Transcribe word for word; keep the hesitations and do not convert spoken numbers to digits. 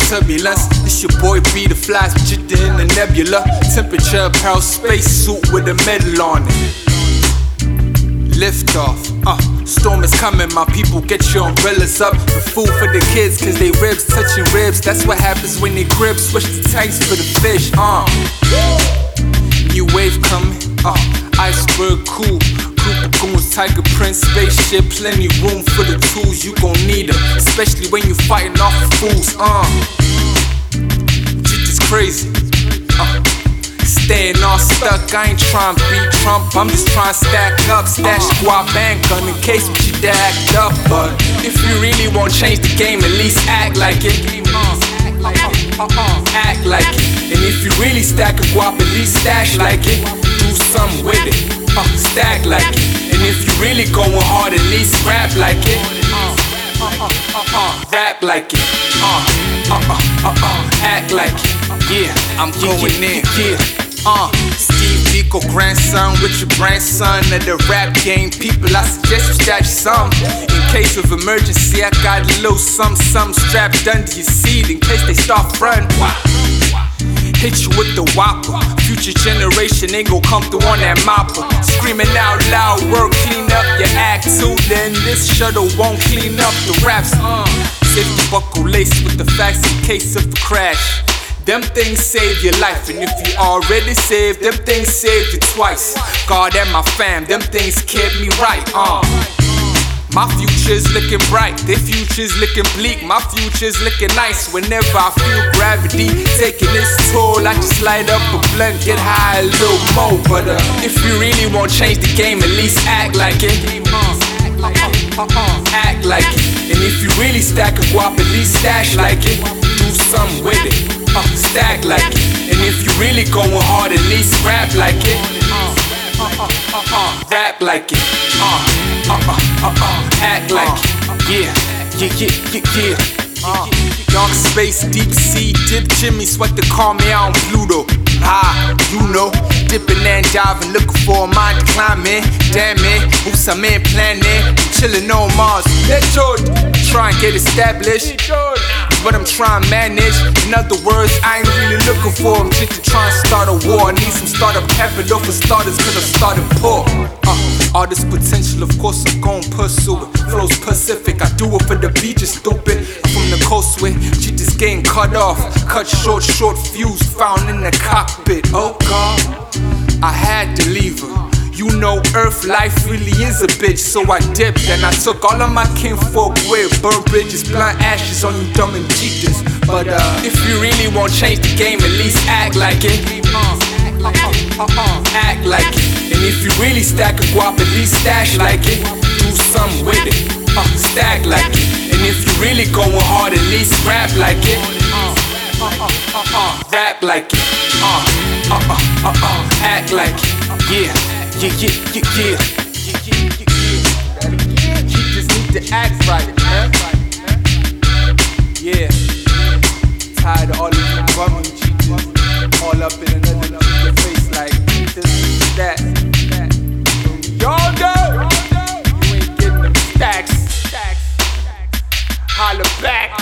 turbulence. It's your boy B, the flies jitter in the nebula. Temperature apparel space suit with a medal on it. Lift off, uh, storm is coming, my people, get your umbrellas up. The food for the kids, cause they ribs touching ribs. That's what happens when they grip, switch the tanks for the fish, uh. New wave coming, uh, iceberg cool. Cooper goons, tiger prince, spaceship, plenty room for the tools, you gon' need them. Especially when you fighting off the fools, uh. Shit is crazy, uh. Staying all stuck, I ain't tryna beat Trump, I'm just tryna stack up. Stash squad bank gun in case we should act up. But if you really won't change the game, at least act like it. Act like it. And if you really stack a guap, at least stash like it. Do something with it, uh, stack like it. And if you really going hard, at least rap like it. Rap like it, uh, uh, uh, uh, uh, act like it. Yeah, I'm going in, yeah. Uh, Steve Biko, grandson with your grandson of the rap game. People, I suggest you stash some. In case of emergency, I got a little some, some strapped under your seat in case they start front. Hit you with the whopper. Future generation ain't gon' come through on that mopper. Screaming out loud, work, clean up your act too. Then this shuttle won't clean up the raps. Uh, safety buckle laced with the facts in case of a crash. Them things save your life, and if you already saved, them things saved you twice. God and my fam, them things kept me right, uh. My future's looking bright, their future's looking bleak. My future's looking nice whenever I feel gravity taking its toll. I just light up a blunt, get high a little more. But uh, if you really won't change the game, at least act like it. Act like it. And if you really stack a guap, at least stash like it. Do something with it, uh, stack like it. And if you really going hard, at least rap like it. Rap like it, uh, uh, uh, uh, uh, act like it. Yeah, yeah, yeah, yeah, yeah. Dark space, deep sea, dip Jimmy, sweat to call me out on Pluto. Ah, you know, dipping and diving, looking for a mind to climb in. Damn it, oops, I'm in planning, chilling on Mars. Let's go, try and get established. But I'm trying to manage. In other words, I ain't really looking for them just to try and start a war. I need some startup capital for starters, cause I'm starting poor. Uh, all this potential, of course, I'm gon' pursue it. Flows Pacific, I do it for the beaches, stupid. I'm from the coast where shit just getting cut off. Cut short, short fuse found in the cockpit. Oh God, I had to leave her. You know Earth life really is a bitch, so I dipped and I took all of my kinfolk with burnt bridges, blunt ashes on you dumb and cheaters. But uh, if you really won't change the game, at least act like it. Act like it. And if you really stack a guap, at least stash like it. Do something with it, uh, stack like it. And if you really going hard, at least rap like it. Rap like it, uh, uh, uh, uh, uh, act like it. Yeah. Yeah, yeah, yeah, yeah, yeah, yeah, yeah. You just need to act right, man. Yeah. Tired of all of you bumming cheaters, all up in another cheater face like this, that. Y'all know you ain't getting them stacks. Holla back.